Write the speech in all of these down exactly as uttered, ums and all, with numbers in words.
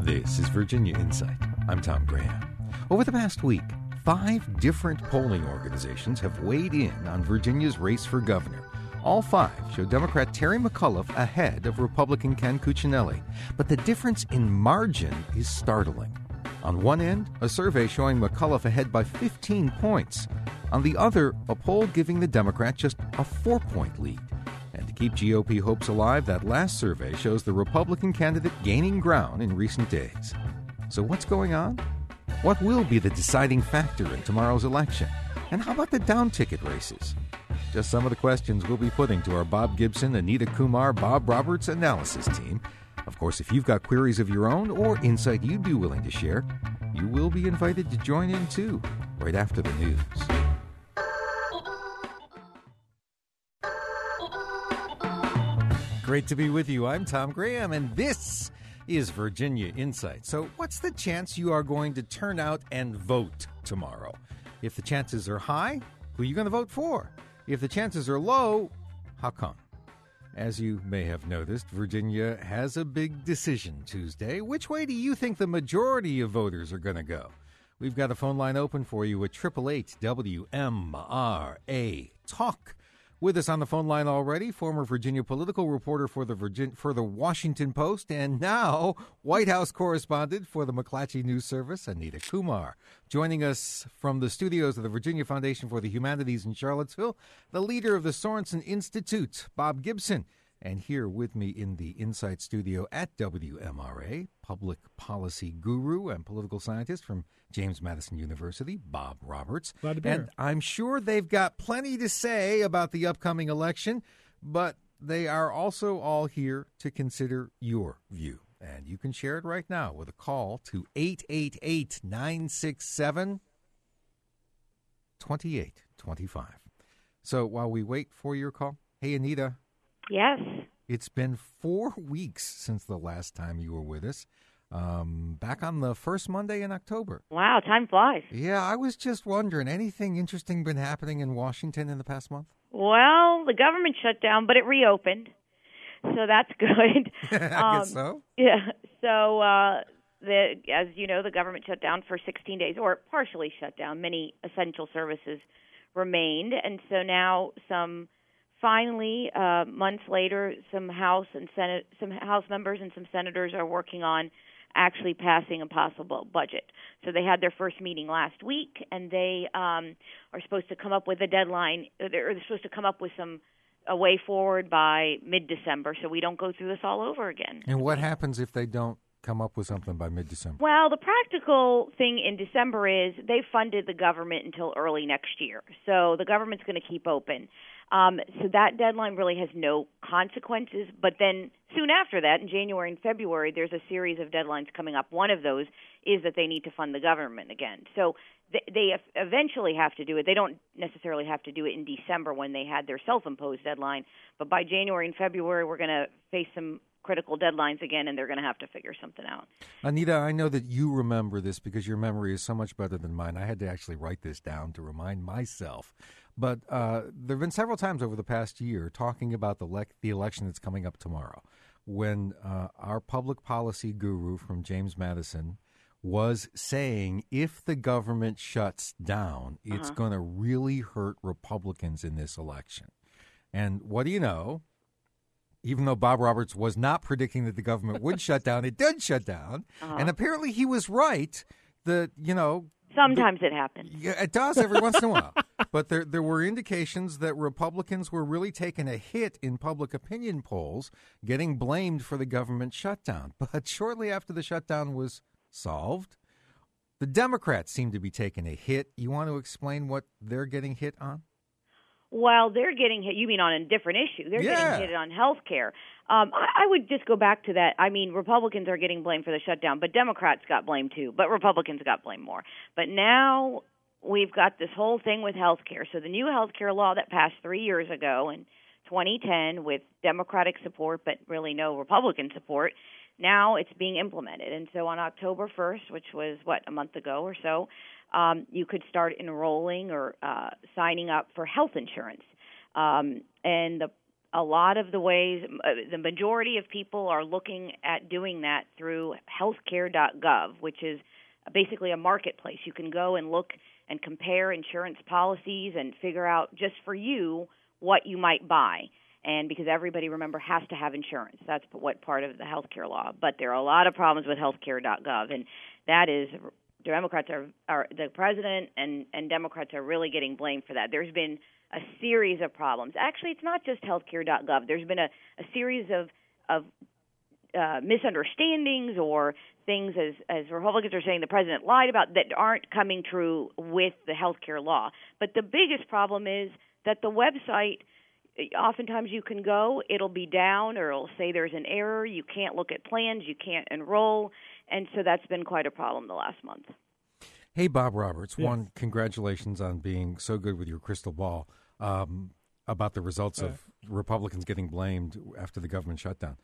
This is Virginia Insight. I'm Tom Graham. Over the past week, five different polling organizations have weighed in on Virginia's race for governor. All five show Democrat Terry McAuliffe ahead of Republican Ken Cuccinelli. But the difference in margin is startling. On one end, a survey showing McAuliffe ahead by fifteen points. On the other, a poll giving the Democrat just a four-point lead. And to keep G O P hopes alive, that last survey shows the Republican candidate gaining ground in recent days. So what's going on? What will be the deciding factor in tomorrow's election? And how about the down-ticket races? Just some of the questions we'll be putting to our Bob Gibson, Anita Kumar, Bob Roberts analysis team. Of course, if you've got queries of your own or insight you'd be willing to share, you will be invited to join in too, right after the news. Great to be with you. I'm Tom Graham, and this is Virginia Insight. So what's the chance you are going to turn out and vote tomorrow? If the chances are high, who are you going to vote for? If the chances are low, how come? As you may have noticed, Virginia has a big decision Tuesday. Which way do you think the majority of voters are going to go? We've got a phone line open for you at eight eight eight W M R A Talk. With us on the phone line already, former Virginia political reporter for the Virgin- for the Washington Post and now White House correspondent for the McClatchy News Service, Anita Kumar. Joining us from the studios of the Virginia Foundation for the Humanities in Charlottesville, the leader of the Sorensen Institute, Bob Gibson. And here with me in the Insight studio at W M R A, public policy guru and political scientist from James Madison University, Bob Roberts. Glad to be and here. I'm sure they've got plenty to say about the upcoming election, but they are also all here to consider your view. And you can share it right now with a call to eight eight eight, nine six seven, two eight two five. So while we wait for your call, hey, Anita. Yes. It's been four weeks since the last time you were with us, um, back on the first Monday in October. Wow, time flies. Yeah, I was just wondering, anything interesting been happening in Washington in the past month? Well, the government shut down, but it reopened, so that's good. I um, guess so. Yeah, so uh, the as you know, the government shut down for sixteen days, or partially shut down. Many essential services remained, and so now some... Finally, uh, months later, some House and Senate, some House members and some senators are working on actually passing a possible budget. So they had their first meeting last week, and they um, are supposed to come up with a deadline. They're supposed to come up with some a way forward by mid-December, so we don't go through this all over again. And what happens if they don't come up with something by mid-December? Well, the practical thing in December is they funded the government until early next year, so the government's going to keep open. Um, so that deadline really has no consequences. But then soon after that, in January and February, there's a series of deadlines coming up. One of those is that they need to fund the government again. So they, they eventually have to do it. They don't necessarily have to do it in December when they had their self-imposed deadline. But by January and February, we're going to face some critical deadlines again, and they're going to have to figure something out. Anita, I know that you remember this because your memory is so much better than mine. I had to actually write this down to remind myself. But uh, there have been several times over the past year talking about the, le- the election that's coming up tomorrow when uh, our public policy guru from James Madison was saying if the government shuts down, it's Uh-huh. going to really hurt Republicans in this election. And what do you know? Even though Bob Roberts was not predicting that the government would shut down, it did shut down. Uh-huh. And apparently he was right that, you know, Sometimes it happens. yeah, it does every once in a while. But there there were indications that Republicans were really taking a hit in public opinion polls, getting blamed for the government shutdown. But shortly after the shutdown was solved, the Democrats seem to be taking a hit. You want to explain what they're getting hit on? Well, they're getting hit. You mean on a different issue? They're Yeah. getting hit on health care. Um, I, I would just go back to that. I mean, Republicans are getting blamed for the shutdown, but Democrats got blamed too. But Republicans got blamed more. But now we've got this whole thing with health care. So the new health care law that passed three years ago in twenty ten with Democratic support, but really no Republican support, now it's being implemented. And so on October first, which was, what, a month ago or so, um, you could start enrolling or uh, signing up for health insurance. Um, and the a lot of the ways, uh, the majority of people are looking at doing that through healthcare dot gov, which is basically a marketplace. You can go and look and compare insurance policies and figure out just for you what you might buy. And because everybody, remember, has to have insurance. That's what part of the healthcare law. But there are a lot of problems with healthcare dot gov, and that is Democrats are, are the president and, and Democrats are really getting blamed for that. There's been a series of problems. Actually, it's not just healthcare dot gov. There's been a, a series of of uh, misunderstandings or things, as, as Republicans are saying the president lied about, that aren't coming true with the healthcare law. But the biggest problem is that the website, oftentimes you can go, it'll be down, or it'll say there's an error. You can't look at plans. You can't enroll. And so that's been quite a problem the last month. Hey, Bob Roberts, yes. One, congratulations on being so good with your crystal ball um, about the results right. of Republicans getting blamed after the government shutdown.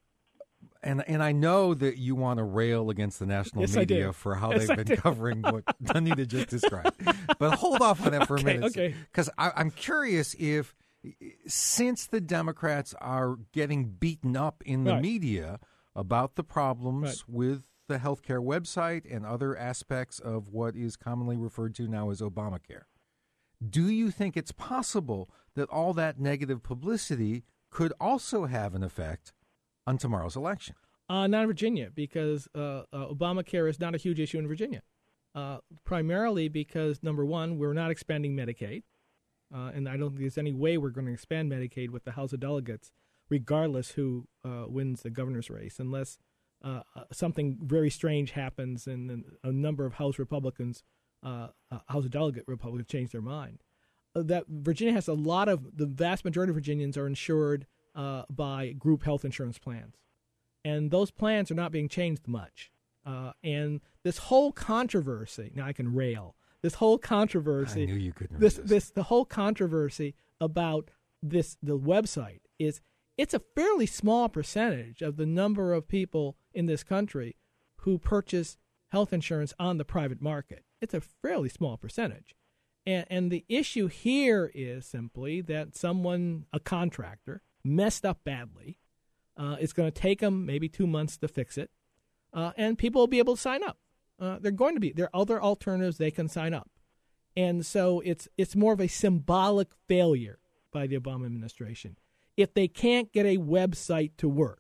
And and I know that you want to rail against the national yes, media for how yes, they've I been do. covering what Anita just described. But hold off on that for okay, a minute. Okay. Because I'm curious if, since the Democrats are getting beaten up in the right. media about the problems right. with the healthcare website and other aspects of what is commonly referred to now as Obamacare, do you think it's possible that all that negative publicity could also have an effect on tomorrow's election? Uh, not in Virginia, because uh, uh, Obamacare is not a huge issue in Virginia. Uh, primarily because, number one, we're not expanding Medicaid, uh, and I don't think there's any way we're going to expand Medicaid with the House of Delegates, regardless who uh, wins the governor's race, unless uh, something very strange happens and a number of House Republicans, uh, uh, House of Delegate Republicans change their mind. Uh, that Virginia has a lot of, the vast majority of Virginians are insured uh, by group health insurance plans. And those plans are not being changed much. Uh, and this whole controversy, now I can rail, this whole controversy, I knew you couldn't this, resist. this, the whole controversy about this, the website is, it's a fairly small percentage of the number of people in this country who purchase health insurance on the private market. It's a fairly small percentage. And, and the issue here is simply that someone, a contractor, messed up badly. Uh, it's going to take them maybe two months to fix it, uh, and people will be able to sign up. Uh, they're going to be. There are other alternatives they can sign up. And so it's it's more of a symbolic failure by the Obama administration. If they can't get a website to work,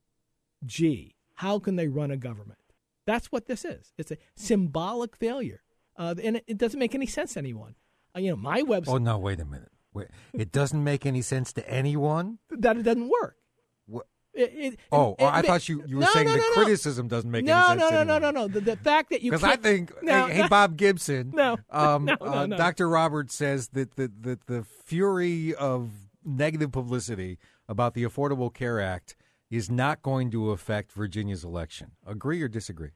gee, how can they run a government? That's what this is. It's a symbolic failure. Uh, and it, it doesn't make any sense to anyone. Uh, you know, my website... Oh, no, wait a minute. Wait. It doesn't make any sense to anyone? That it doesn't work. What? It, it, oh, it, I it, thought you, you were no, saying no, the no, no. criticism doesn't make no, any sense no, to no, anyone. no, no, no. The, the fact that you Because can't... I think, no, hey, hey, Bob Gibson, no, um, no, no, uh, no. Doctor Roberts says that the, the, the fury of negative publicity about the Affordable Care Act is not going to affect Virginia's election. Agree or disagree?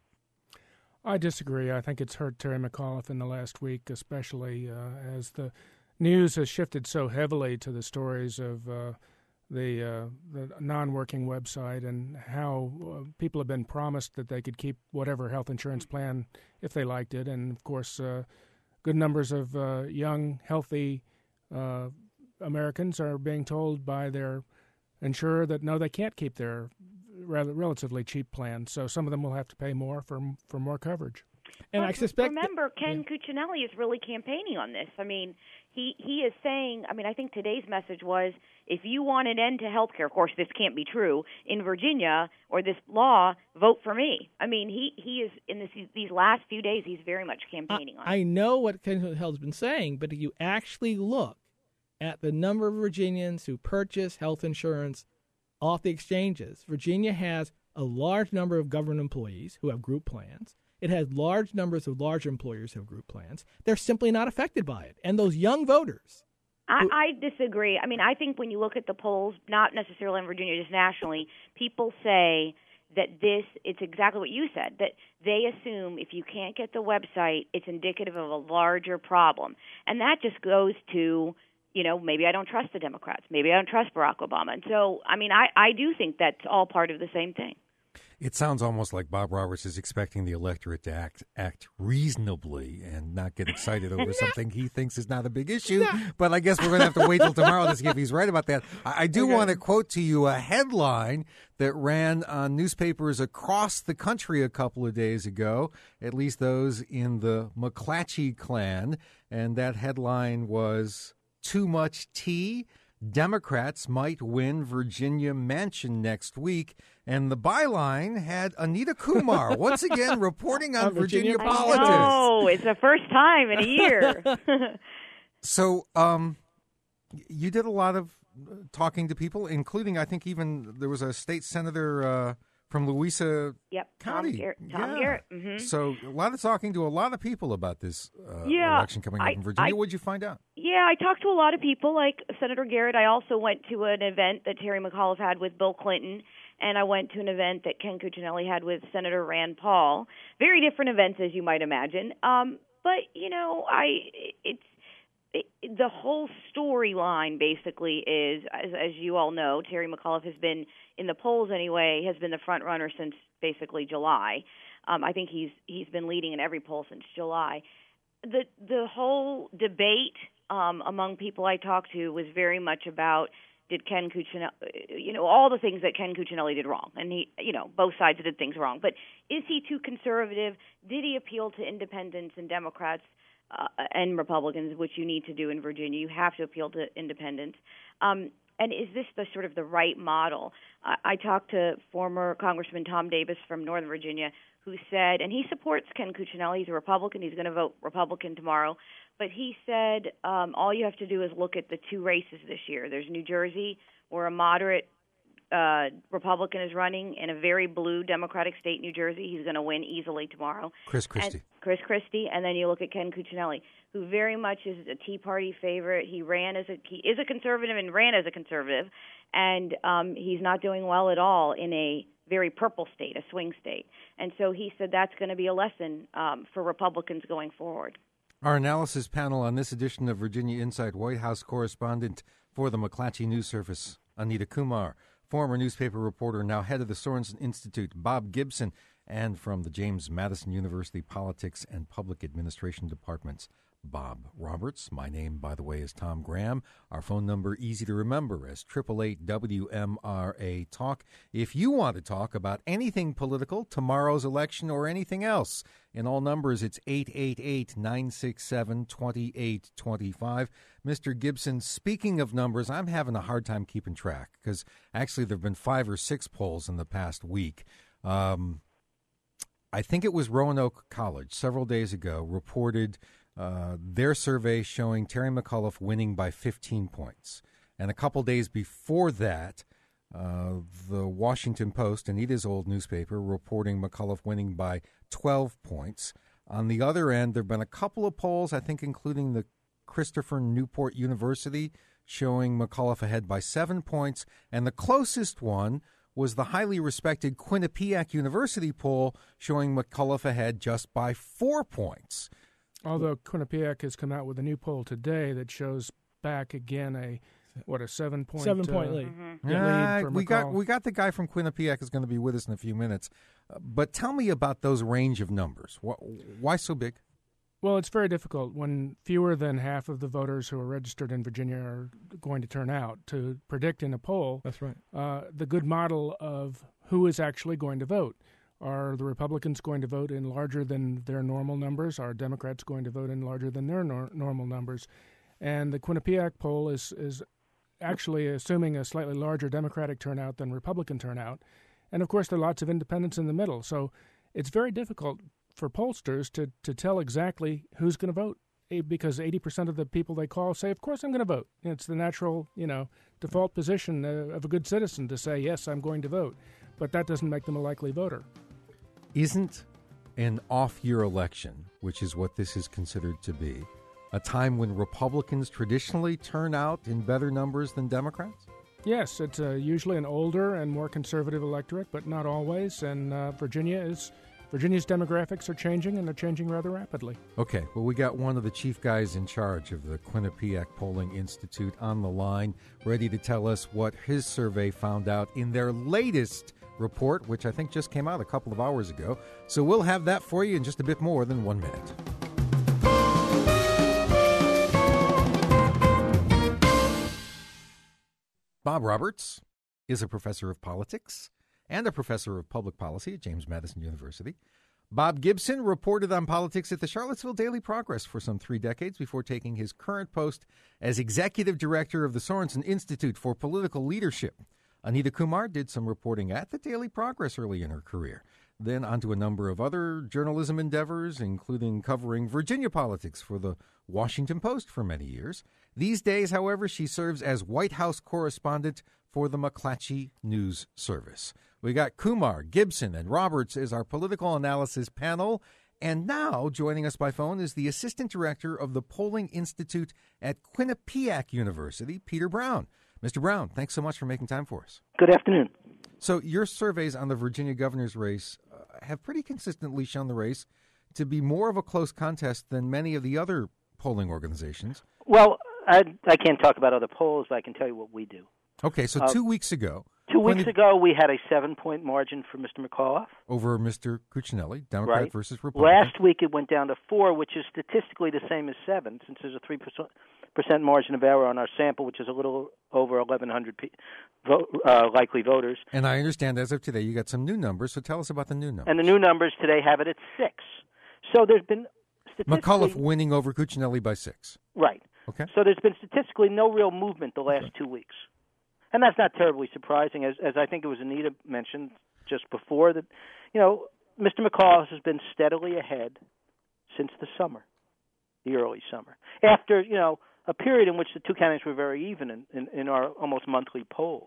I disagree. I think it's hurt Terry McAuliffe in the last week, especially uh, as the news has shifted so heavily to the stories of uh, the uh, the non-working website and how uh, people have been promised that they could keep whatever health insurance plan if they liked it. And, of course, uh, good numbers of uh, young, healthy uh, Americans are being told by their insurer that, no, they can't keep their rather relatively cheap plan, so some of them will have to pay more for for more coverage. And but I suspect remember, that, Ken yeah. Cuccinelli is really campaigning on this. I mean, he he is saying. I mean, I think today's message was, if you want an end to health care, of course, this can't be true in Virginia or this law, vote for me. I mean, he he is in this these last few days, he's very much campaigning I, on. I it. know what Ken Cuccinelli's been saying, but if you actually look at the number of Virginians who purchase health insurance off the exchanges, Virginia has a large number of government employees who have group plans. It has large numbers of large employers who have group plans. They're simply not affected by it. And those young voters... I, who, I disagree. I mean, I think when you look at the polls, not necessarily in Virginia, just nationally, people say that this, it's exactly what you said, that they assume if you can't get the website, it's indicative of a larger problem. And that just goes to... you know, maybe I don't trust the Democrats. Maybe I don't trust Barack Obama. And so, I mean, I, I do think that's all part of the same thing. It sounds almost like Bob Roberts is expecting the electorate to act act reasonably and not get excited over something he thinks is not a big issue. No. But I guess we're going to have to wait till tomorrow to see if he's right about that. I, I do okay. want to quote to you a headline that ran on newspapers across the country a couple of days ago, at least those in the McClatchy clan. And that headline was, "Too much tea? Democrats might win Virginia mansion next week." And the byline had Anita Kumar once again reporting on Virginia, Virginia politics. Oh, it's the first time in a year. So um, you did a lot of talking to people, including, I think, even there was a state senator uh, from Louisa yep, County. Tom Garrett. Tom yeah. Garrett. Mm-hmm. So a lot of talking to a lot of people about this uh, yeah, election coming up I, in Virginia. I, What did you find out? Yeah, I talked to a lot of people, like Senator Garrett. I also went to an event that Terry McAuliffe had with Bill Clinton, and I went to an event that Ken Cuccinelli had with Senator Rand Paul. Very different events, as you might imagine. Um, but, you know, I it's it, the whole storyline basically is, as, as you all know, Terry McAuliffe has been, in the polls anyway, has been the front runner since basically July. Um, I think he's he's been leading in every poll since July. The the whole debate um, among people I talked to was very much about, did Ken Cuccinelli, you know, all the things that Ken Cuccinelli did wrong. And he, you know, both sides did things wrong. But is he too conservative? Did he appeal to independents and Democrats uh, and Republicans, which you need to do in Virginia? You have to appeal to independents. Um, and is this the sort of the right model? I, I talked to former Congressman Tom Davis from Northern Virginia, who said, and he supports Ken Cuccinelli. He's a Republican. He's going to vote Republican tomorrow. But he said um, all you have to do is look at the two races this year. There's New Jersey, where a moderate uh, Republican is running, in a very blue Democratic state, New Jersey. He's going to win easily tomorrow. Chris Christie. And Chris Christie. And then you look at Ken Cuccinelli, who very much is a Tea Party favorite. He ran as a he is a conservative and ran as a conservative, and um, he's not doing well at all in a very purple state, a swing state. And so he said that's going to be a lesson um, for Republicans going forward. Our analysis panel on this edition of Virginia Insight, White House correspondent for the McClatchy News Service, Anita Kumar, former newspaper reporter, now head of the Sorensen Institute, Bob Gibson, and from the James Madison University Politics and Public Administration Departments, Bob Roberts. My name, by the way, is Tom Graham. Our phone number, easy to remember, as eight eight eight W M R A Talk. If you want to talk about anything political, tomorrow's election, or anything else, in all numbers, it's eight eight eight, nine six seven, two eight two five. Mister Gibson, speaking of numbers, I'm having a hard time keeping track because actually there have been five or six polls in the past week. Um, I think it was Roanoke College several days ago reported Uh, their survey showing Terry McAuliffe winning by fifteen points. And a couple days before that, uh, the Washington Post, Anita's old newspaper, reporting McAuliffe winning by twelve points. On the other end, there have been a couple of polls, I think including the Christopher Newport University, showing McAuliffe ahead by seven points. And the closest one was the highly respected Quinnipiac University poll, showing McAuliffe ahead just by four points. Although Quinnipiac has come out with a new poll today that shows back again a what a seven point seven point uh, lead. Mm-hmm. Yeah, lead for we got McAuliffe. we got the guy from Quinnipiac is going to be with us in a few minutes. Uh, but tell me about those range of numbers. Why, why so big? Well, it's very difficult when fewer than half of the voters who are registered in Virginia are going to turn out to predict in a poll. That's right. Uh, the good model of who is actually going to vote. Are the Republicans going to vote in larger than their normal numbers? Are Democrats going to vote in larger than their nor- normal numbers? And the Quinnipiac poll is is actually assuming a slightly larger Democratic turnout than Republican turnout. And, of course, there are lots of independents in the middle. So it's very difficult for pollsters to, to tell exactly who's going to vote because eighty percent of the people they call say, of course I'm going to vote. It's the natural, you know, default position uh, of a good citizen to say, yes, I'm going to vote. But that doesn't make them a likely voter. Isn't an off-year election, which is what this is considered to be, a time when Republicans traditionally turn out in better numbers than Democrats? Yes, it's uh, usually an older and more conservative electorate, but not always. And uh, Virginia is Virginia's demographics are changing, and they're changing rather rapidly. Okay, well, we got one of the chief guys in charge of the Quinnipiac Polling Institute on the line, ready to tell us what his survey found out in their latest report, which I think just came out a couple of hours ago. So we'll have that for you in just a bit more than one minute. Bob Roberts is a professor of politics and a professor of public policy at James Madison University. Bob Gibson reported on politics at the Charlottesville Daily Progress for some three decades before taking his current post as executive director of the Sorensen Institute for Political Leadership. Anita Kumar did some reporting at the Daily Progress early in her career, then onto a number of other journalism endeavors, including covering Virginia politics for the Washington Post for many years. These days, however, she serves as White House correspondent for the McClatchy News Service. We got Kumar, Gibson, and Roberts as our political analysis panel. And now, joining us by phone is the assistant director of the Polling Institute at Quinnipiac University, Peter Brown. Mister Brown, thanks so much for making time for us. Good afternoon. So your surveys on the Virginia governor's race uh, have pretty consistently shown the race to be more of a close contest than many of the other polling organizations. Well, I, I can't talk about other polls, but I can tell you what we do. Okay, so uh, two weeks ago. Two weeks ago, we had a seven-point margin for Mister McAuliffe. Over Mister Cuccinelli, Democrat right. versus Republican. Last week, it went down to four, which is statistically the same as seven, since there's a three percent margin of error on our sample, which is a little over eleven hundred pe- vote, uh, likely voters. And I understand as of today, you got some new numbers, so tell us about the new numbers. And the new numbers today have it at six. So there's been statistically... McAuliffe winning over Cuccinelli by six. Right. Okay. So there's been statistically no real movement the last okay. two weeks. And that's not terribly surprising, as as I think it was Anita mentioned just before, that, you know, Mister McAuliffe has been steadily ahead since the summer, the early summer, after, you know, a period in which the two candidates were very even in, in, in our almost monthly polls.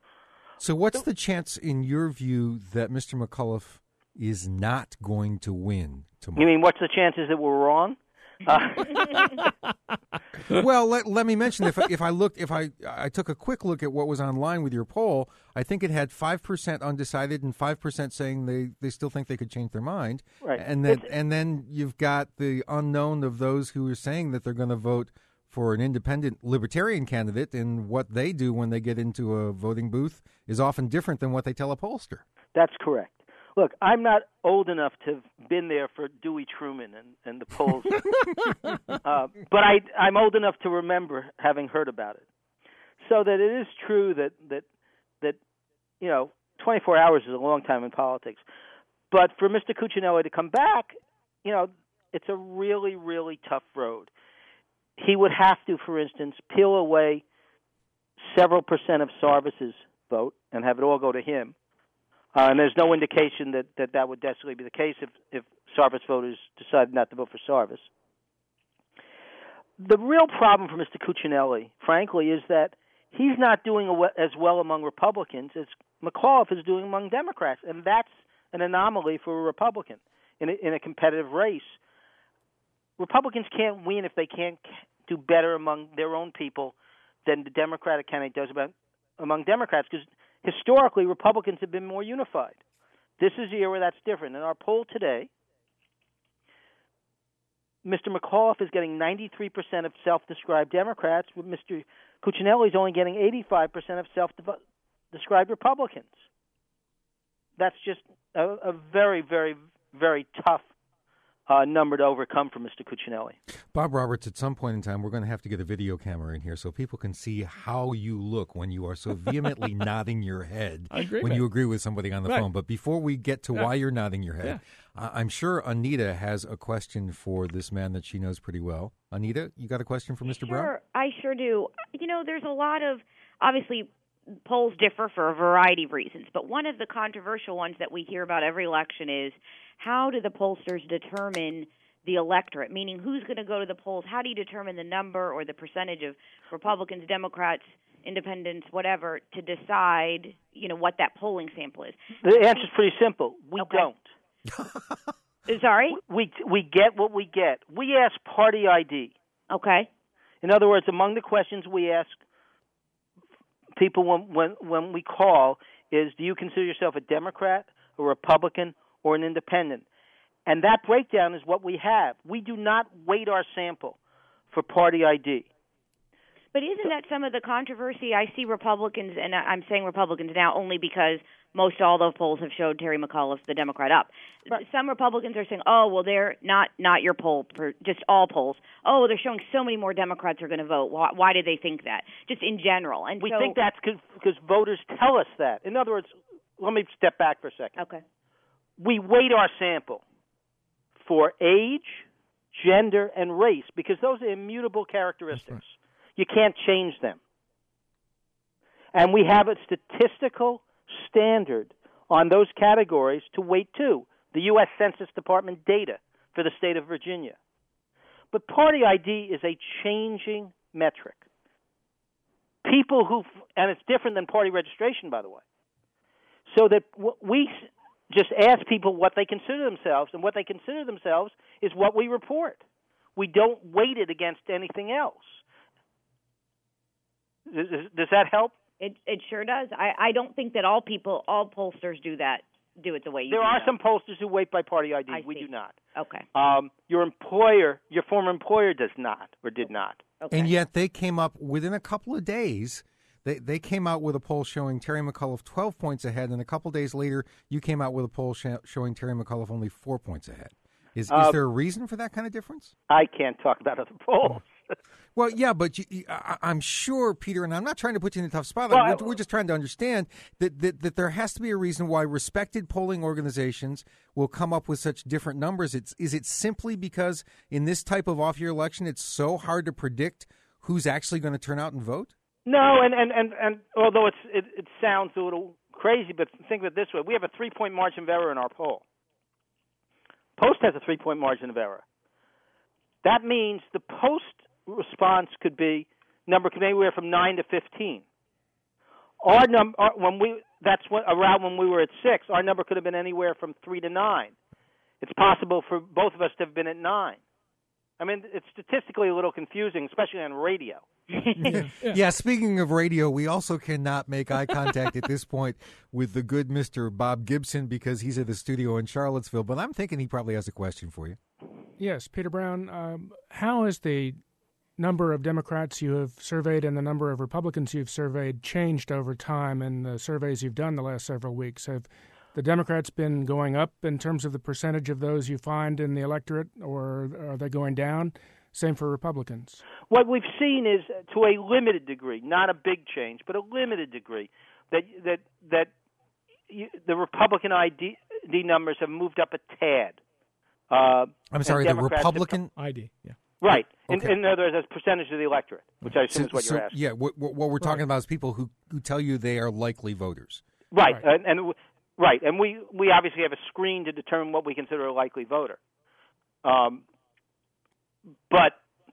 So what's so, the chance, in your view, that Mister McAuliffe is not going to win tomorrow? You mean what's the chances that we're wrong? Uh, well, let, let me mention if if I looked if I I took a quick look at what was online with your poll, I think it had five percent undecided and five percent saying they, they still think they could change their mind. Right. And then it's, and then you've got the unknown of those who are saying that they're going to vote for an independent libertarian candidate, and what they do when they get into a voting booth is often different than what they tell a pollster. That's correct. Look, I'm not old enough to have been there for Dewey Truman and, and the polls, uh, but I, I'm old enough to remember having heard about it. So that it is true that, that, that you know, twenty-four hours is a long time in politics. But for Mister Cuccinelli to come back, you know, it's a really, really tough road. He would have to, for instance, peel away several percent of Sarvis's vote and have it all go to him. Uh, and there's no indication that, that that would necessarily be the case if, if Sarvis voters decided not to vote for Sarvis. The real problem for Mister Cuccinelli, frankly, is that he's not doing as well among Republicans as McAuliffe is doing among Democrats, and that's an anomaly for a Republican in a, in a competitive race. Republicans can't win if they can't do better among their own people than the Democratic candidate does about, among Democrats, because historically, Republicans have been more unified. This is a year where that's different. In our poll today, Mister McAuliffe is getting ninety-three percent of self-described Democrats, with Mister Cuccinelli is only getting eighty-five percent of self-described Republicans. That's just a, a very, very, very tough Uh, number to overcome for Mister Cuccinelli. Bob Roberts, at some point in time, we're going to have to get a video camera in here so people can see how you look when you are so vehemently nodding your head agree, when man. you agree with somebody on the right. phone. But before we get to yeah. why you're nodding your head, yeah. uh, I'm sure Anita has a question for this man that she knows pretty well. Anita, you got a question for Mister Sure, Brown? I sure do. You know, there's a lot of, obviously, polls differ for a variety of reasons, but one of the controversial ones that we hear about every election is, how do the pollsters determine the electorate, meaning who's going to go to the polls? How do you determine the number or the percentage of Republicans, Democrats, independents, whatever, to decide, you know, what that polling sample is? The answer's pretty simple. We okay. don't. Sorry? We we get what we get. We ask party I D. Okay. In other words, among the questions we ask people when when, when we call is, do you consider yourself a Democrat, a Republican, or an independent? And that breakdown is what we have. We do not weight our sample for party I D. But isn't that some of the controversy? I see Republicans, and I'm saying Republicans now only because most all the polls have showed Terry McAuliffe, the Democrat, up. Right. Some Republicans are saying, oh, well, they're not not your poll, just all polls. Oh, they're showing so many more Democrats are going to vote. Why, why do they think that? Just in general. And we so, think that's because voters tell us that. In other words, let me step back for a second. Okay. We weight our sample for age, gender, and race because those are immutable characteristics. Right. You can't change them. And we have a statistical standard on those categories to weight to, the U S Census Department data for the state of Virginia. But party I D is a changing metric. People who, and it's different than party registration, by the way, so that we just ask people what they consider themselves, and what they consider themselves is what we report. We don't weight it against anything else. Does, does that help? It it sure does. I, I don't think that all people, all pollsters do that, do it the way you there do. There are though. some pollsters who weight by party I D. I we see. do not. Okay. Um, your employer, your former employer does not or did not. Okay. And yet they came up within a couple of days. They they came out with a poll showing Terry McAuliffe twelve points ahead, and a couple days later, you came out with a poll sh- showing Terry McAuliffe only four points ahead. Is, uh, is there a reason for that kind of difference? I can't talk about other polls. Well, yeah, but you, you, I, I'm sure, Peter, and I'm not trying to put you in a tough spot. Well, we're, we're just trying to understand that, that, that there has to be a reason why respected polling organizations will come up with such different numbers. It's, is it simply because in this type of off-year election, it's so hard to predict who's actually going to turn out and vote? No, and, and, and, and although it's, it, it sounds a little crazy, but think of it this way. We have a three-point margin of error in our poll. Post has a three-point margin of error. That means the Post response could be number could be anywhere from nine to fifteen. Our number when we that's what around when we were at six. Our number could have been anywhere from three to nine. It's possible for both of us to have been at nine. I mean, it's statistically a little confusing, especially on radio. yeah. yeah, speaking of radio, we also cannot make eye contact at this point with the good Mister Bob Gibson because he's at the studio in Charlottesville. But I'm thinking he probably has a question for you. Yes, Peter Brown, um, how is the number of Democrats you have surveyed and the number of Republicans you've surveyed changed over time in the surveys you've done the last several weeks? Have the Democrats been going up in terms of the percentage of those you find in the electorate, or are they going down? Same for Republicans. What we've seen is, to a limited degree, not a big change, but a limited degree, that that that you, the Republican I D numbers have moved up a tad. Uh, I'm sorry, the Democrats Republican have, I D, yeah. Right. Okay. In, in other words, as percentage of the electorate, which I assume so, is what so, you're asking. Yeah, what, what we're talking right. about is people who, who tell you they are likely voters. Right, right. And, and right, and we, we obviously have a screen to determine what we consider a likely voter. Um, but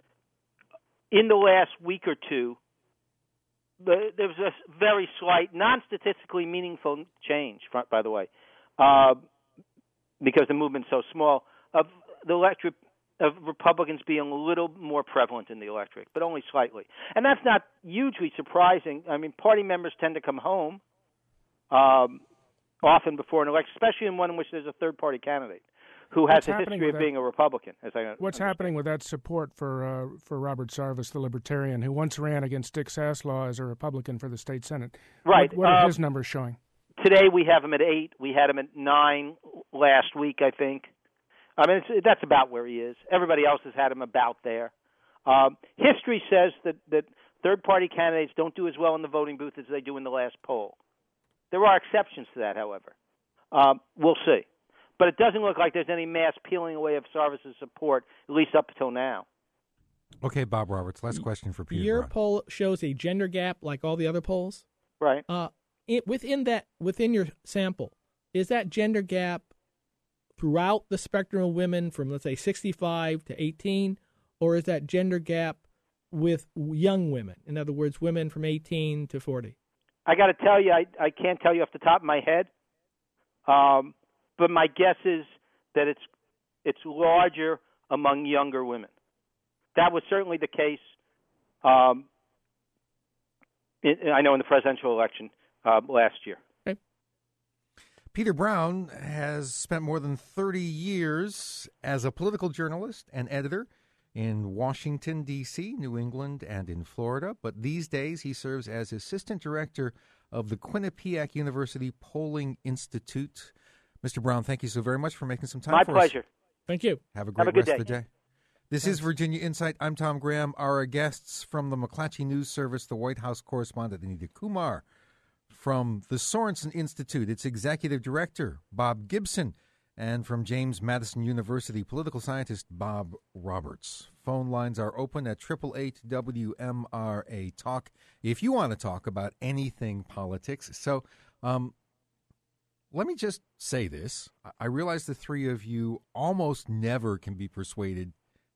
in the last week or two, the, there was a very slight, non-statistically meaningful change, by the way, uh, because the movement's so small, of the electorate of Republicans being a little more prevalent in the electorate, but only slightly. And that's not hugely surprising. I mean, party members tend to come home um, often before an election, especially in one in which there's a third-party candidate who has What's a history of that, being a Republican. As I What's understand. happening with that support for uh, for Robert Sarvis, the Libertarian, who once ran against Dick Saslaw as a Republican for the state Senate? Right. What, what are uh, his numbers showing? Today we have him at eight. We had him at nine last week, I think. I mean, it's, that's about where he is. Everybody else has had him about there. Um, history says that, that third-party candidates don't do as well in the voting booth as they do in the last poll. There are exceptions to that, however. Um, we'll see. But it doesn't look like there's any mass peeling away of Sarvis's support, at least up until now. Okay, Bob Roberts, last question for Peter Your Brown. poll shows a gender gap like all the other polls. Right. Uh, it, within that, within your sample, is that gender gap throughout the spectrum of women from, let's say, sixty-five to eighteen, or is that gender gap with young women? In other words, women from eighteen to forty? I got to tell you, I, I can't tell you off the top of my head, um, but my guess is that it's it's larger among younger women. That was certainly the case, um, in, I know, in the presidential election uh, last year. Peter Brown has spent more than thirty years as a political journalist and editor. in Washington, D C, New England, and in Florida. But these days, he serves as assistant director of the Quinnipiac University Polling Institute. Mister Brown, thank you so very much for making some time My for pleasure. us. Thank you. Have a great Have a good rest of day. the day. This Thanks. is Virginia Insight. I'm Tom Graham. Our guests from the McClatchy News Service, the White House correspondent Anita Kumar. From the Sorensen Institute, its executive director, Bob Gibson. And from James Madison University, political scientist Bob Roberts. Phone lines are open at eight eight eight W M R A Talk if you want to talk about anything politics. So um, let me just say this. I realize the three of you almost never can be persuaded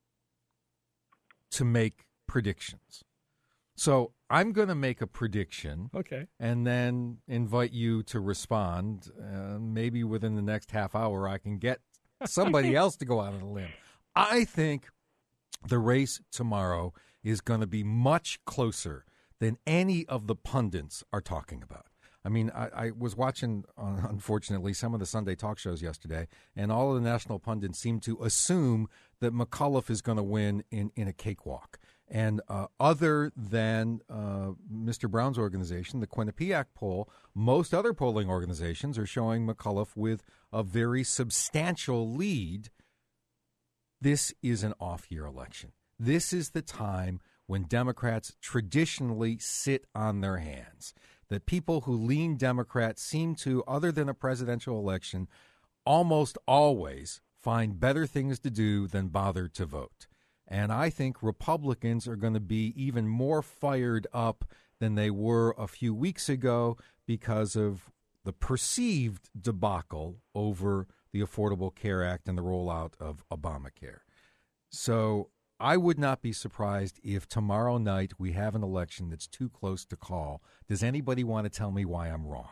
to make predictions. So I'm going to make a prediction, okay, and then invite you to respond. Uh, maybe within the next half hour, I can get somebody else to go out on a limb. I think the race tomorrow is going to be much closer than any of the pundits are talking about. I mean, I, I was watching, uh, unfortunately, some of the Sunday talk shows yesterday, and all of the national pundits seem to assume that McAuliffe is going to win in, in a cakewalk. And uh, other than uh, Mister Brown's organization, the Quinnipiac poll, most other polling organizations are showing McAuliffe with a very substantial lead. This is an off-year election. This is the time when Democrats traditionally sit on their hands. The people who lean Democrat seem to, other than a presidential election, almost always find better things to do than bother to vote. And I think Republicans are going to be even more fired up than they were a few weeks ago because of the perceived debacle over the Affordable Care Act and the rollout of Obamacare. So I would not be surprised if tomorrow night we have an election that's too close to call. Does anybody want to tell me why I'm wrong?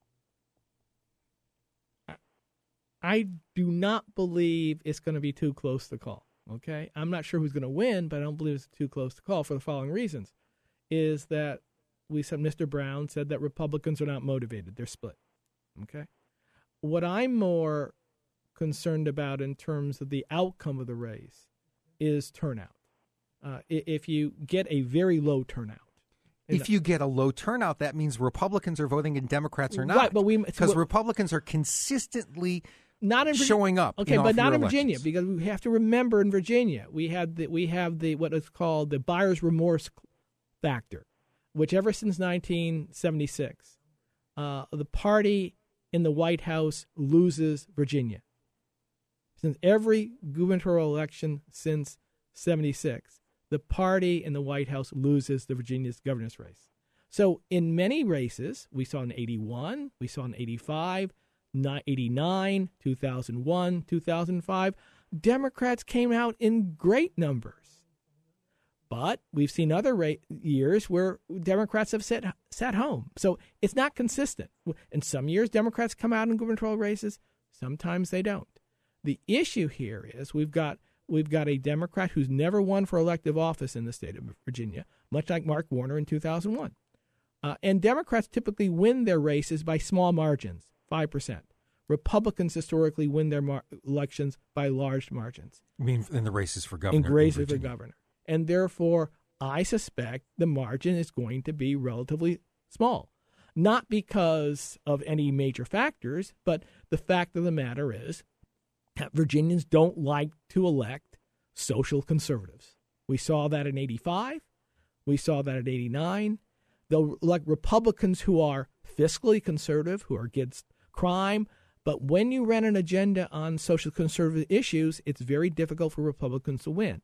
I do not believe it's going to be too close to call. Okay, I'm not sure who's going to win, but I don't believe it's too close to call for the following reasons. Is that we said Mister Brown said that Republicans are not motivated. They're split. Okay. What I'm more concerned about in terms of the outcome of the race is turnout. Uh, if you get a very low turnout. If you get a low turnout, that means Republicans are voting and Democrats are not. Right, but we because Republicans are consistently Not in Virginia. showing up. Okay, in but not in elections. Virginia, because we have to remember in Virginia we had the we have the what is called the buyer's remorse factor, which ever since nineteen seventy-six, uh, the party in the White House loses Virginia. Since every gubernatorial election since seventy-six, the party in the White House loses the Virginia's governor's race. So in many races, we saw in eighty-one, we saw in eighty-five. eighty-nine, two thousand one, two thousand five, Democrats came out in great numbers. But we've seen other ra- years where Democrats have sat, sat home. So it's not consistent. In some years, Democrats come out in gubernatorial races. Sometimes they don't. The issue here is we've got we've got a Democrat who's never won for elective office in the state of Virginia, much like Mark Warner in two thousand one. Uh, and Democrats typically win their races by small margins. five percent. Republicans historically win their mar- elections by large margins. I mean, in the races for governor. In races in for governor. And therefore, I suspect the margin is going to be relatively small. Not because of any major factors, but the fact of the matter is that Virginians don't like to elect social conservatives. We saw that in eighty-five. We saw that in eighty-nine. They'll elect Republicans who are fiscally conservative, who are against crime. But when you run an agenda on social conservative issues, it's very difficult for Republicans to win.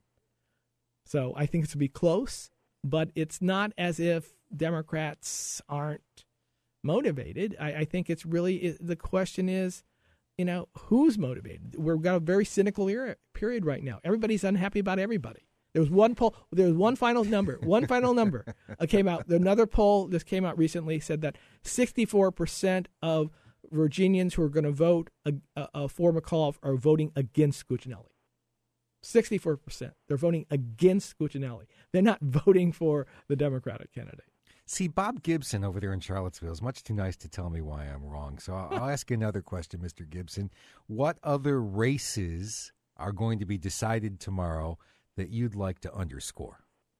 So I think it's to be close, but it's not as if Democrats aren't motivated. I, I think it's really it, the question is, you know, who's motivated? We've got a very cynical era, period right now. Everybody's unhappy about everybody. There was one poll. There was one final number. One final number uh, came out. Another poll that came out recently said that sixty-four percent of Virginians who are going to vote uh, uh, for McAuliffe are voting against Cuccinelli. sixty-four percent. They're voting against Cuccinelli. They're not voting for the Democratic candidate. See, Bob Gibson over there in Charlottesville is much too nice to tell me why I'm wrong. So I'll, I'll ask you another question, Mister Gibson. What other races are going to be decided tomorrow that you'd like to underscore?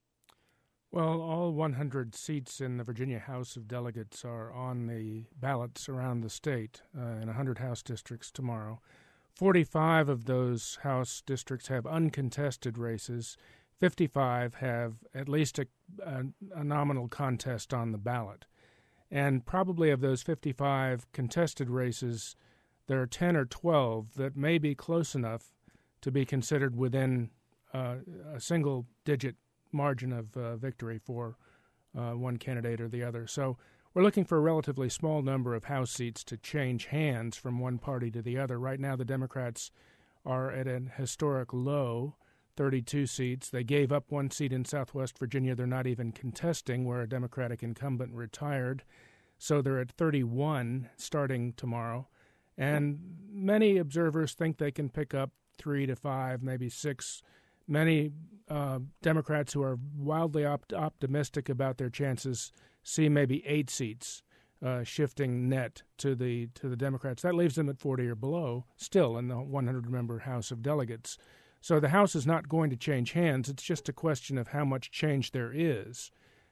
Well, all one hundred seats in the Virginia House of Delegates are on the ballots around the state uh, in one hundred House districts tomorrow. forty-five of those House districts have uncontested races. fifty-five have at least a, a, a nominal contest on the ballot. And probably of those fifty-five contested races, there are ten or twelve that may be close enough to be considered within uh, a single-digit margin of uh, victory for uh, one candidate or the other. So we're looking for a relatively small number of House seats to change hands from one party to the other. Right now, the Democrats are at an historic low, thirty-two seats. They gave up one seat in Southwest Virginia. They're not even contesting, where a Democratic incumbent retired. So they're at thirty-one starting tomorrow. And many observers think they can pick up three to five, maybe six. Many uh, Democrats who are wildly op- optimistic about their chances see maybe eight seats uh, shifting net to the to the Democrats. That leaves them at forty or below, still in the one hundred member House of Delegates. So the House is not going to change hands. It's just a question of how much change there is.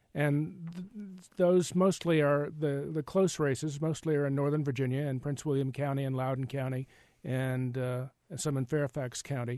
And th- those mostly are the, the close races, mostly are in Northern Virginia and Prince William County and Loudoun County and uh, some in Fairfax County.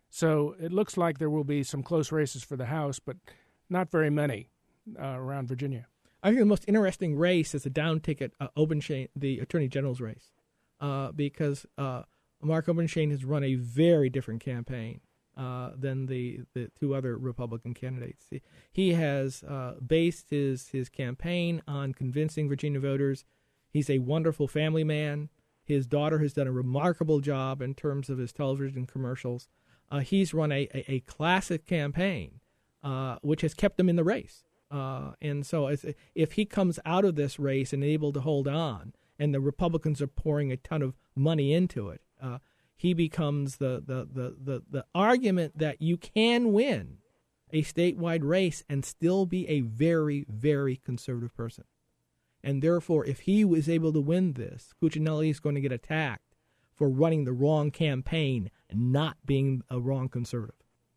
So it looks like there will be some close races for the House, but not very many uh, around Virginia. I think the most interesting race is the down-ticket uh, Obenshain, the Attorney General's race, uh, because uh, Mark Obenshain has run a very different campaign uh, than the, the two other Republican candidates. He, he has uh, based his, his campaign on convincing Virginia voters he's a wonderful family man. His daughter has done a remarkable job in terms of his television commercials. Uh, he's run a, a, a classic campaign, uh, which has kept him in the race. Uh, and so as, if he comes out of this race and able to hold on, and the Republicans are pouring a ton of money into it, uh, he becomes the, the, the, the, the argument that you can win a statewide race and still be a very, very conservative person. And therefore, if he was able to win this, Cuccinelli is going to get attacked for running the wrong campaign and not being a wrong conservative.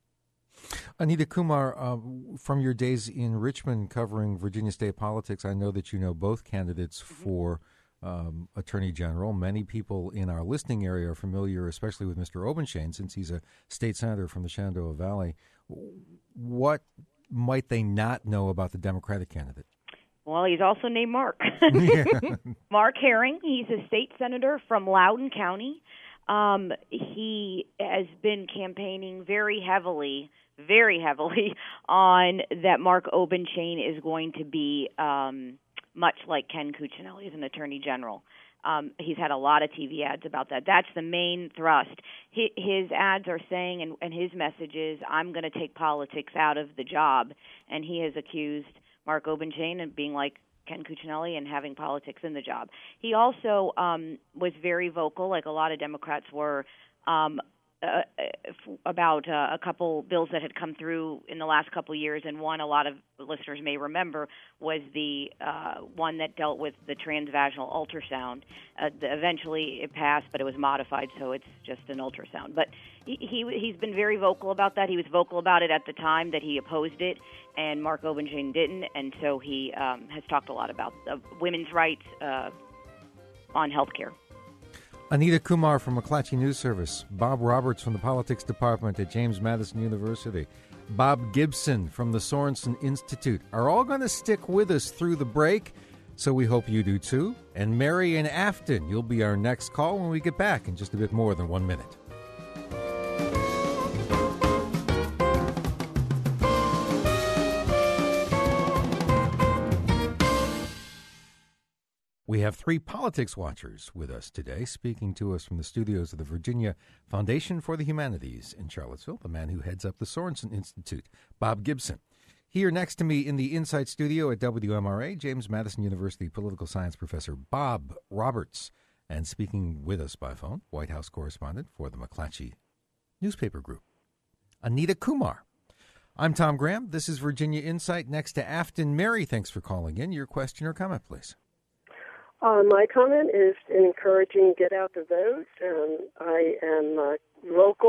Anita Kumar, uh, from your days in Richmond covering Virginia state politics, I know that you know both candidates for um, Attorney General. Many people in our listening area are familiar, especially with Mister Obenshain, since he's a state senator from the Shenandoah Valley. What might they not know about the Democratic candidate? Well, he's also named Mark. Yeah. Mark Herring. He's a state senator from Loudoun County. Um, he has been campaigning very heavily, very heavily on that Mark Obenshain is going to be um, much like Ken Cuccinelli as an attorney general. Um, he's had a lot of T V ads about that. That's the main thrust. His, his ads are saying, and, and his message is, I'm going to take politics out of the job. And he has accused Mark Obenshain of being like Ken Cuccinelli and having politics in the job. He also um, was very vocal, like a lot of Democrats were, um, uh, about uh, a couple bills that had come through in the last couple of years, and one a lot of listeners may remember was the uh, one that dealt with the transvaginal ultrasound. Uh, the, eventually it passed, but it was modified, so it's just an ultrasound. But he, he he's been very vocal about that. He was vocal about it at the time that he opposed it, and Mark Obenshain didn't, and so he um, has talked a lot about uh, women's rights uh, on health care. Anita Kumar from McClatchy News Service, Bob Roberts from the Politics Department at James Madison University, Bob Gibson from the Sorensen Institute are all going to stick with us through the break, so we hope you do too. And Mary in Afton, you'll be our next call when we get back in just a bit more than one minute. We have three politics watchers with us today, speaking to us from the studios of the Virginia Foundation for the Humanities in Charlottesville, the man who heads up the Sorensen Institute, Bob Gibson. Here next to me in the Insight Studio at W M R A, James Madison University political science professor Bob Roberts. And speaking with us by phone, White House correspondent for the McClatchy newspaper group, Anita Kumar. I'm Tom Graham. This is Virginia Insight. Next to Afton, Mary, thanks for calling in. Your question or comment, please. Uh, my comment is encouraging get out the vote. Um, I am uh, local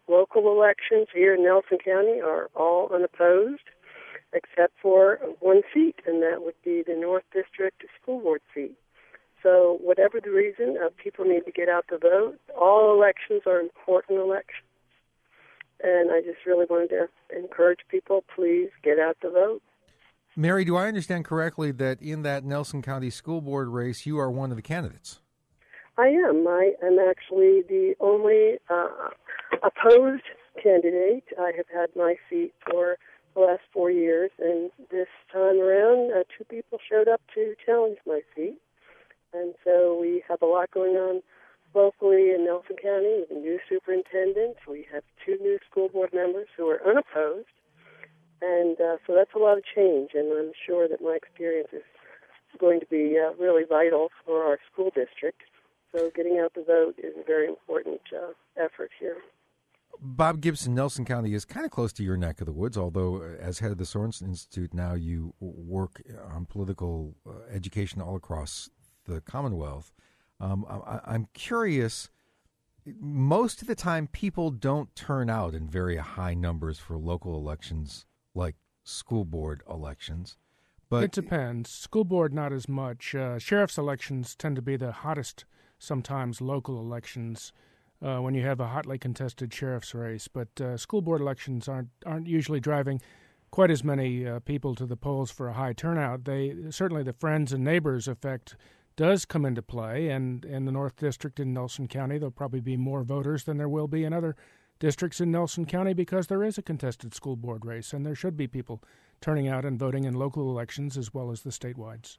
local elections here in Nelson County are all unopposed, except for one seat, and that would be the North District School Board seat. So whatever the reason, uh, people need to get out to vote. All elections are important elections. And I just really wanted to encourage people, please get out to vote. Mary, do I understand correctly that in that Nelson County School Board race, you are one of the candidates? I am. I am actually the only uh, opposed candidate. I have had my seat for the last four years, and this time around, uh, two people showed up to challenge my seat. And so we have a lot going on locally in Nelson County. We have a new superintendent. We have two new school board members who are unopposed. And uh, so that's a lot of change, and I'm sure that my experience is going to be uh, really vital for our school district. So getting out the vote is a very important uh, effort here. Bob Gibson, Nelson County is kind of close to your neck of the woods, although as head of the Sorensen Institute now you work on political uh, education all across the Commonwealth. Um, I, I'm curious, most of the time people don't turn out in very high numbers for local elections like school board elections. But it depends. School board, not as much. Uh, sheriff's elections tend to be the hottest, sometimes local elections, uh, when you have a hotly contested sheriff's race. But uh, school board elections aren't aren't usually driving quite as many uh, people to the polls for a high turnout. They certainly the friends and neighbors effect does come into play, and in the North District in Nelson County, there'll probably be more voters than there will be in other districts in Nelson County because there is a contested school board race, and there should be people turning out and voting in local elections as well as the statewide.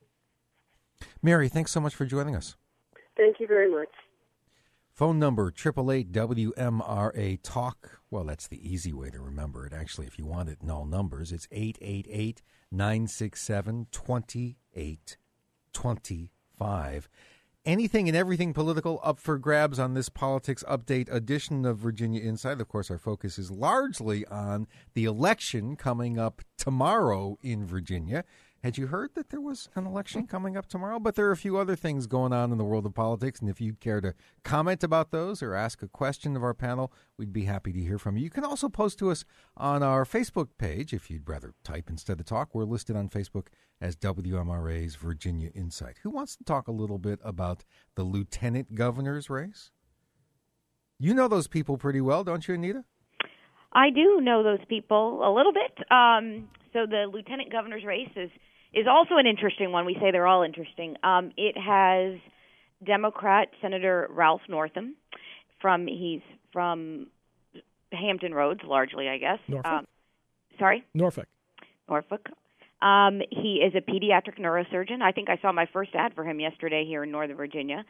Mary, thanks so much for joining us. Thank you very much. Phone number, eight eight eight W M R A talk. Well, that's the easy way to remember it. Actually, if you want it in all numbers, it's eight eight eight, nine six seven, two eight two five. Anything and everything political up for grabs on this Politics Update edition of Virginia Insight. Of course, our focus is largely on the election coming up tomorrow in Virginia. Had you heard that there was an election coming up tomorrow? But there are a few other things going on in the world of politics, and if you'd care to comment about those or ask a question of our panel, we'd be happy to hear from you. You can also post to us on our Facebook page if you'd rather type instead of talk. We're listed on Facebook as W M R A's Virginia Insight. Who wants to talk a little bit about the lieutenant governor's race? You know those people pretty well, don't you, Anita? I do know those people a little bit. Um, so the lieutenant governor's race is is also an interesting one. We say they're all interesting. Um, it has Democrat Senator Ralph Northam from he's from Hampton Roads, largely, I guess. Norfolk. Um, sorry, Norfolk. Norfolk. Um, he is a pediatric neurosurgeon. I think I saw my first ad for him yesterday here in Northern Virginia.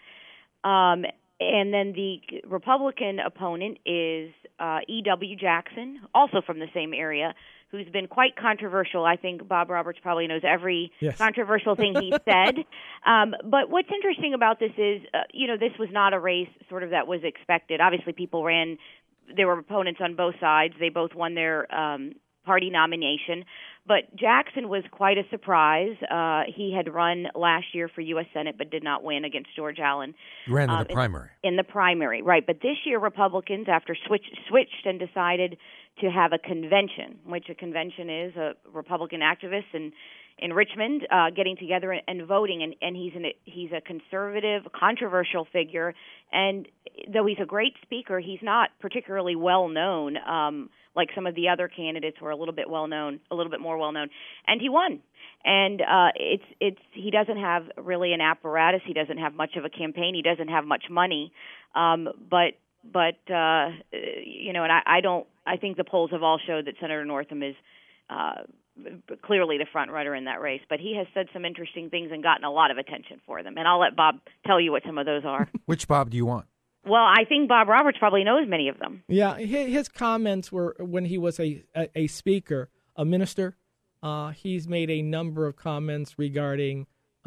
Um, and then the Republican opponent is uh, E W Jackson, also from the same area, who's been quite controversial. I think Bob Roberts probably knows every yes. controversial thing he said. Um, but what's interesting about this is, uh, you know, this was not a race sort of that was expected. Obviously, people ran. There were opponents on both sides. They both won their um, party nomination. But Jackson was quite a surprise. Uh, he had run last year for U S Senate but did not win against George Allen. You ran in um, the primary. In, in the primary, right. But this year Republicans, after switch, switched and decided to have a convention, which a convention is a Republican activists in, in Richmond uh, getting together and, and voting. And, and he's, an, he's a conservative, controversial figure. And though he's a great speaker, he's not particularly well known. Um, like some of the other candidates were a little bit well known, a little bit more well known, and he won. And uh, it's it's he doesn't have really an apparatus. He doesn't have much of a campaign. He doesn't have much money. Um, but but uh, you know, and I, I don't. I think the polls have all showed that Senator Northam is uh, clearly the front runner in that race. But he has said some interesting things and gotten a lot of attention for them. And I'll let Bob tell you what some of those are. Which Bob do you want? Well, I think Bob Roberts probably knows many of them. Yeah, his comments were when he was a, a, a speaker, a minister. Uh, he's made a number of comments regarding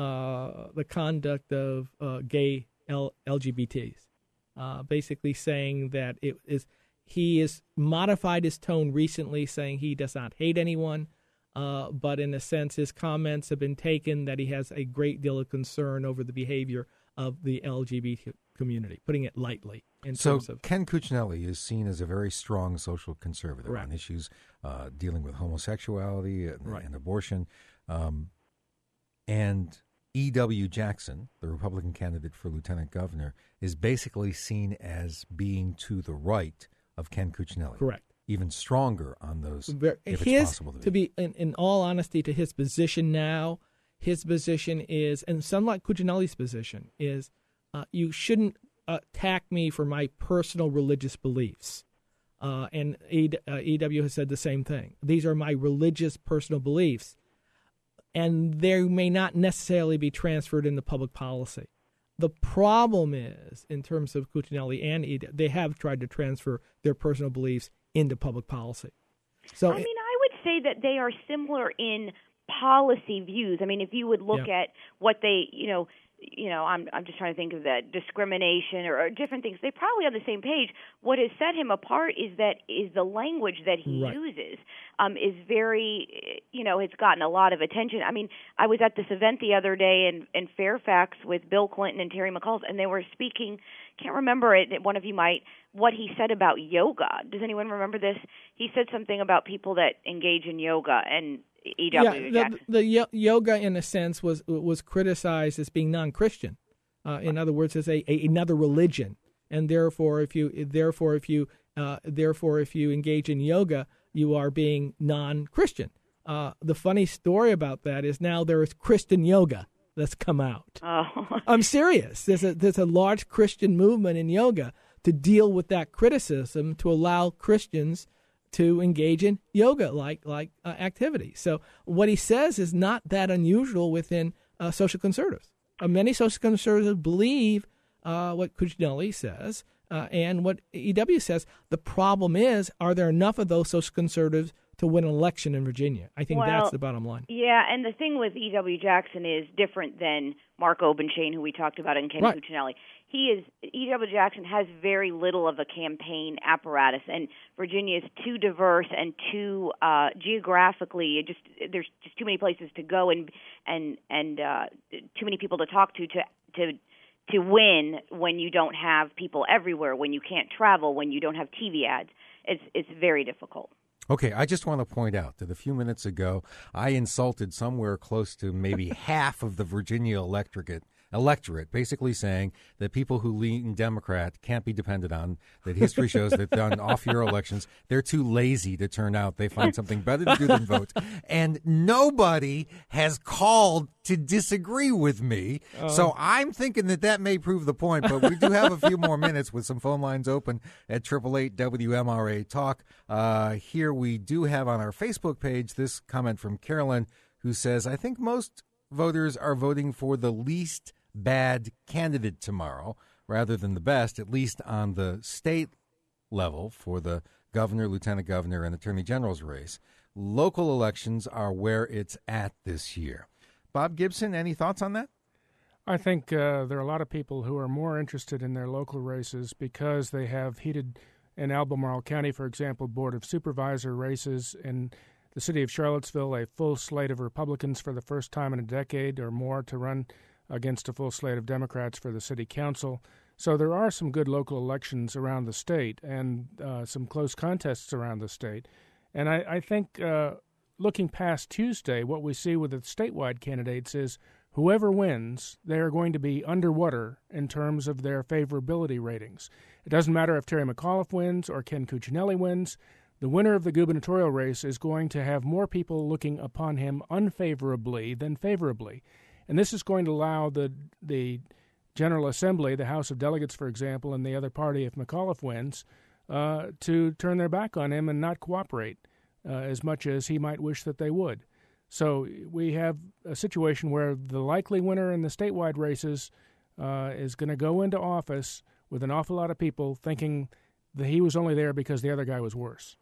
uh, the conduct of uh, gay L- LGBTs, uh, basically saying that it is he has modified his tone recently, saying he does not hate anyone, uh, but in a sense his comments have been taken that he has a great deal of concern over the behavior of the L G B T community, putting it lightly. In so terms of, Ken Cuccinelli is seen as a very strong social conservative Correct. on issues uh, dealing with homosexuality and, Right. and abortion. Um, and E W. Jackson, the Republican candidate for lieutenant governor, is basically seen as being to the right of Ken Cuccinelli. Correct. Even stronger on those, Ver- if his, it's possible to be. to be in, in all honesty, to his position now, his position is, and some like Cuccinelli's position is, uh, you shouldn't attack me for my personal religious beliefs. Uh, and e, uh, E W has said the same thing. These are my religious personal beliefs, and they may not necessarily be transferred into public policy. The problem is, in terms of Cuccinelli and E W, they have tried to transfer their personal beliefs into public policy. So, I mean, I would say that they are similar in policy views. I mean, if you would look Yeah. at what they, you know, you know, I'm I'm just trying to think of that discrimination or, or different things. They probably on the same page. What has set him apart is that is the language that he Right. uses um, is very, you know, it's gotten a lot of attention. I mean, I was at this event the other day in in Fairfax with Bill Clinton and Terry McAuliffe, and they were speaking. Can't remember it. One of you might. What he said about yoga. Does anyone remember this? He said something about people that engage in yoga and E W. yeah, the, the yo- yoga, in a sense, was was criticized as being non-Christian. Uh, in other words, as a, a another religion, and therefore, if you therefore if you uh, therefore if you engage in yoga, you are being non-Christian. Uh, the funny story about that is now there is Christian yoga that's come out. Oh. I'm serious. There's a there's a large Christian movement in yoga to deal with that criticism, to allow Christians to engage in yoga like like uh, activities. So what he says is not that unusual within uh, social conservatives. Uh, many social conservatives believe uh, what Cuccinelli says uh, and what E W says. The problem is, are there enough of those social conservatives to win an election in Virginia? I think Well, that's the bottom line. Yeah, and the thing with E W. Jackson is different than Mark Obenshain, who we talked about, and Ken Right. Cuccinelli. He is E W. Jackson has very little of a campaign apparatus, and Virginia is too diverse and too uh, geographically. It just there's just too many places to go and and and uh, too many people to talk to to to to win when you don't have people everywhere, when you can't travel, when you don't have T V ads. It's it's very difficult. Okay, I just want to point out that a few minutes ago, I insulted somewhere close to maybe half of the Virginia electorate, electorate, basically saying that people who lean Democrat can't be depended on, that history shows that on off-year elections, they're too lazy to turn out. They find something better to do than vote. And nobody has called to disagree with me. Oh. So I'm thinking that that may prove the point, but we do have a few more minutes with some phone lines open at eight eight eight W M R A Talk. Uh, here we do have on our Facebook page this comment from Carolyn, who says, I think most voters are voting for the least bad candidate tomorrow rather than the best, at least on the state level for the governor, lieutenant governor, and attorney general's race. Local elections are where it's at this year. Bob Gibson, any thoughts on that? I think uh, there are a lot of people who are more interested in their local races because they have heated, in Albemarle County, for example, Board of Supervisor races. In the city of Charlottesville, a full slate of Republicans for the first time in a decade or more to run against a full slate of Democrats for the city council. So there are some good local elections around the state and uh, some close contests around the state. And I, I think uh, looking past Tuesday, what we see with the statewide candidates is whoever wins, they are going to be underwater in terms of their favorability ratings. It doesn't matter if Terry McAuliffe wins or Ken Cuccinelli wins. The winner of the gubernatorial race is going to have more people looking upon him unfavorably than favorably. And this is going to allow the the General Assembly, the House of Delegates, for example, and the other party, if McAuliffe wins, uh, to turn their back on him and not cooperate uh, as much as he might wish that they would. So we have a situation where the likely winner in the statewide races uh, is going to go into office with an awful lot of people thinking that he was only there because the other guy was worse.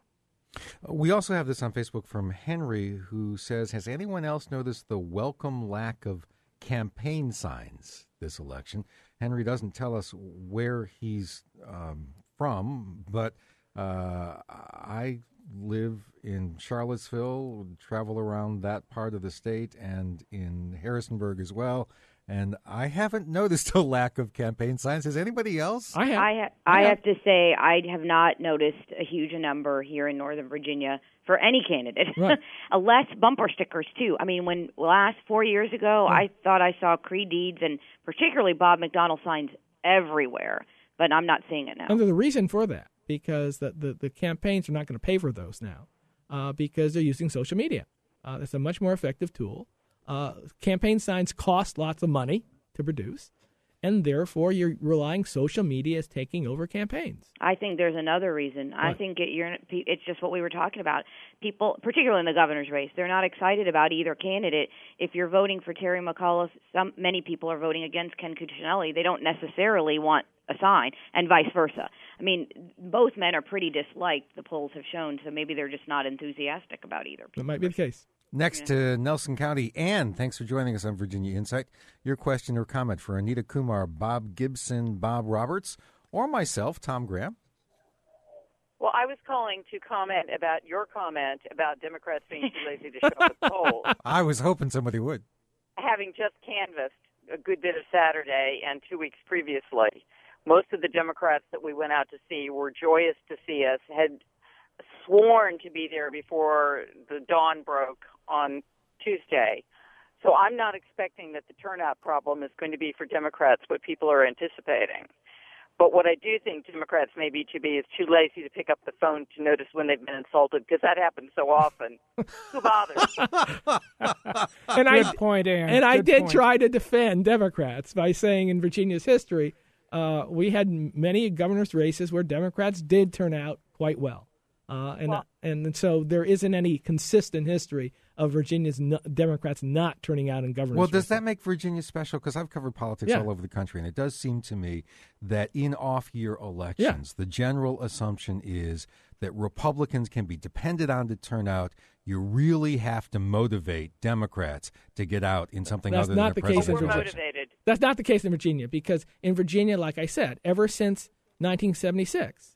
We also have this on Facebook from Henry, who says, has anyone else noticed the welcome lack of campaign signs this election? Henry doesn't tell us where he's um, from, but uh, I live in Charlottesville, travel around that part of the state, and in Harrisonburg as well. And I haven't noticed a lack of campaign signs. Has anybody else? I have. I, ha- I have to say I have not noticed a huge number here in Northern Virginia for any candidate. Right. A less bumper stickers, too. I mean, when last four years ago, Yeah. I thought I saw Creed Deeds and particularly Bob McDonnell signs everywhere, but I'm not seeing it now. And there's a reason for that, because the, the, the campaigns are not going to pay for those now uh, because they're using social media. Uh, it's a much more effective tool. Uh, campaign signs cost lots of money to produce, and therefore you're relying social media as taking over campaigns. I think there's another reason. I What? think it, you're, it's just what we were talking about. People, particularly in the governor's race, they're not excited about either candidate. If you're voting for Terry McAuliffe, some many people are voting against Ken Cuccinelli. They don't necessarily want a sign, and vice versa. I mean, both men are pretty disliked, the polls have shown, so maybe they're just not enthusiastic about either. That might be the case. Next to Nelson County, Ann, thanks for joining us on Virginia Insight. Your question or comment for Anita Kumar, Bob Gibson, Bob Roberts, or myself, Tom Graham. Well, I was calling to comment about your comment about Democrats being too lazy to show up at the polls. I was hoping somebody would. Having just canvassed a good bit of Saturday and two weeks previously, most of the Democrats that we went out to see were joyous to see us, had sworn to be there before the dawn broke on Tuesday. So I'm not expecting that the turnout problem is going to be for Democrats what people are anticipating. But what I do think Democrats may be to be is too lazy to pick up the phone to notice when they've been insulted, because that happens so often. Who bothers? and Good I, point, Ann. And I Good did point. try to defend Democrats by saying in Virginia's history, uh, we had many governor's races where Democrats did turn out quite well. Uh, and Well- and so there isn't any consistent history of Virginia's no, Democrats not turning out in governor's Well, does races. that make Virginia special? Because I've covered politics Yeah. all over the country, and it does seem to me that in off-year elections, the general assumption is that Republicans can be depended on to turn out. You really have to motivate Democrats to get out in something That's other not than a the case in We're presidential Virginia. election. motivated. That's not the case in Virginia, because in Virginia, like I said, ever since nineteen seventy-six,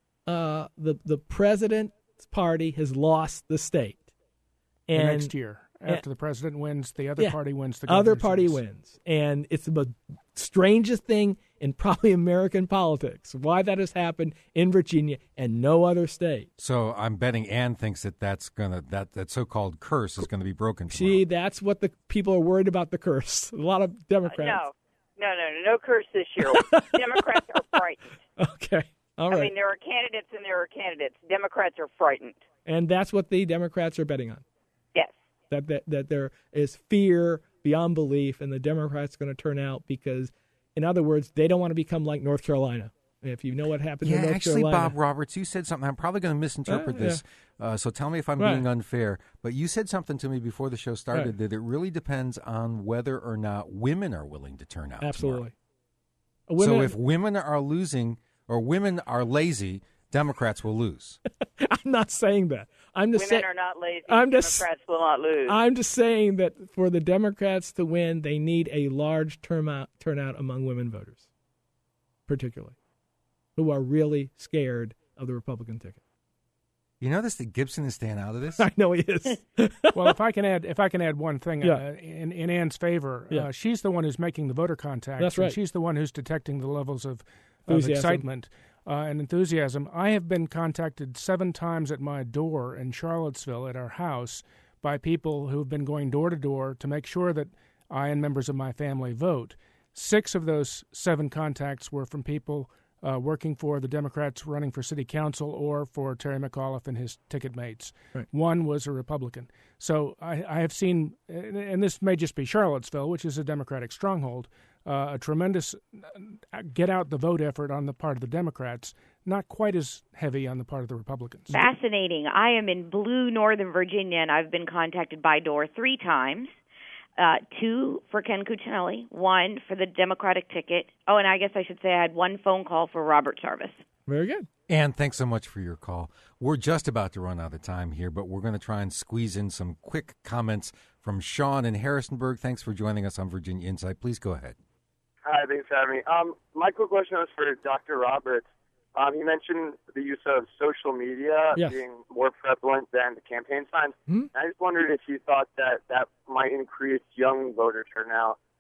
uh, the the president's party has lost the state. The And next year, after and- the president wins, the other Yeah. party wins the other governor's party race. wins. And it's the strangest thing in probably American politics, why that has happened in Virginia and no other state. So I'm betting Ann thinks that that's gonna that that so-called curse is going to be broken tomorrow. See, that's what the people are worried about, the curse. A lot of Democrats. No, no, no, no, no curse this year. Democrats are frightened. Okay. All right. I mean, there are candidates and there are candidates. Democrats are frightened. And that's what the Democrats are betting on. Yes. That, that that there is fear beyond belief, and the Democrats are going to turn out because, in other words, they don't want to become like North Carolina. If you know what happened Yeah, in North actually, Carolina. Bob Roberts, you said something. I'm probably going to misinterpret Uh, yeah. this, uh, so tell me if I'm Right. being unfair. But you said something to me before the show started Right. that it really depends on whether or not women are willing to turn out. Absolutely. tomorrow. Women- So if women are losing or women are lazy, Democrats will lose. I'm not saying that. I'm just Women saying. are not lazy. I'm just- Democrats will not lose. I'm just saying that for the Democrats to win, they need a large turnout turnout among women voters, particularly, who are really scared of the Republican ticket. You notice that Gibson is staying out of this? I know he is. Well, if I can add, if I can add one thing Yeah. uh, in, in Ann's favor, Yeah. uh, she's the one who's making the voter contacts. That's and right. She's the one who's detecting the levels of, of Enthusiasm. excitement uh, and enthusiasm. I have been contacted seven times at my door in Charlottesville at our house by people who have been going door to door to make sure that I and members of my family vote. Six of those seven contacts were from people Uh, working for the Democrats running for city council or for Terry McAuliffe and his ticket mates. Right. One was a Republican. So I, I have seen, and this may just be Charlottesville, which is a Democratic stronghold, uh, a tremendous get out the vote effort on the part of the Democrats, not quite as heavy on the part of the Republicans. Fascinating. I am in blue Northern Virginia, and I've been contacted by door three times. Uh, two for Ken Cuccinelli, one for the Democratic ticket. Oh, and I guess I should say I had one phone call for Robert Sarvis. Very good. Ann, thanks so much for your call. We're just about to run out of time here, but we're going to try and squeeze in some quick comments from Sean in Harrisonburg. Thanks for joining us on Virginia Insight. Please go ahead. Hi, thanks for having me. Um, my quick question was for Doctor Roberts. Um, he mentioned the use of social media Yes. being more prevalent than the campaign signs. Hmm? I just wondered if you thought that that might increase young voter turnout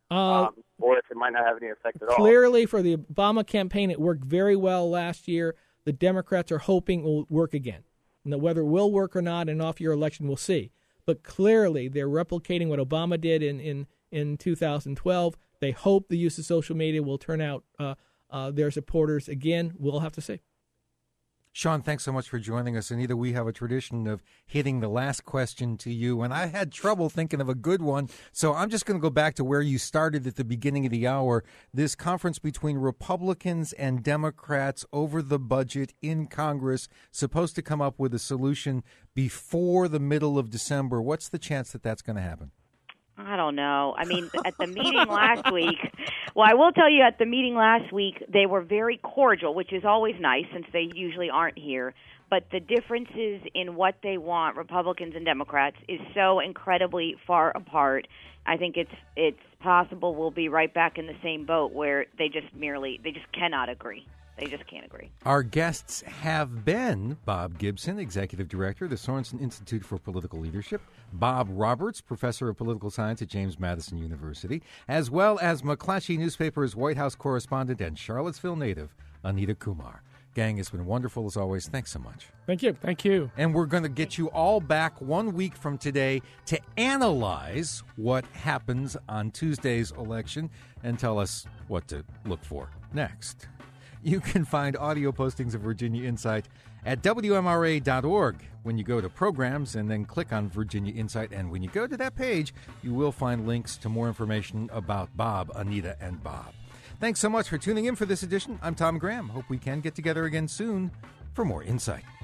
Uh, um, or if it might not have any effect at all. Clearly, for the Obama campaign, it worked very well last year. The Democrats are hoping it will work again. Now, whether it will work or not in an off-year election, we'll see. But clearly, they're replicating what Obama did in, in, in two thousand twelve. They hope the use of social media will turn out uh, uh, their supporters again. We'll have to see. Sean, thanks so much for joining us. Anita, we have a tradition of hitting the last question to you, and I had trouble thinking of a good one, so I'm just going to go back to where you started at the beginning of the hour. This conference between Republicans and Democrats over the budget in Congress, supposed to come up with a solution before the middle of December. What's the chance that that's going to happen? I don't know. I mean, at the meeting last week, well, I will tell you at the meeting last week, they were very cordial, which is always nice since they usually aren't here. But the differences in what they want, Republicans and Democrats, is so incredibly far apart. I think it's it's possible we'll be right back in the same boat where they just merely, they just cannot agree. They just can't agree. Our guests have been Bob Gibson, Executive Director of the Sorensen Institute for Political Leadership, Bob Roberts, Professor of Political Science at James Madison University, as well as McClatchy Newspaper's White House correspondent and Charlottesville native, Anita Kumar. Gang, it's been wonderful as always. Thanks so much. Thank you. Thank you. And we're going to get you all back one week from today to analyze what happens on Tuesday's election and tell us what to look for next. You can find audio postings of Virginia Insight at W M R A dot org when you go to programs and then click on Virginia Insight. And when you go to that page, you will find links to more information about Bob, Anita, and Bob. Thanks so much for tuning in for this edition. I'm Tom Graham. Hope we can get together again soon for more Insight.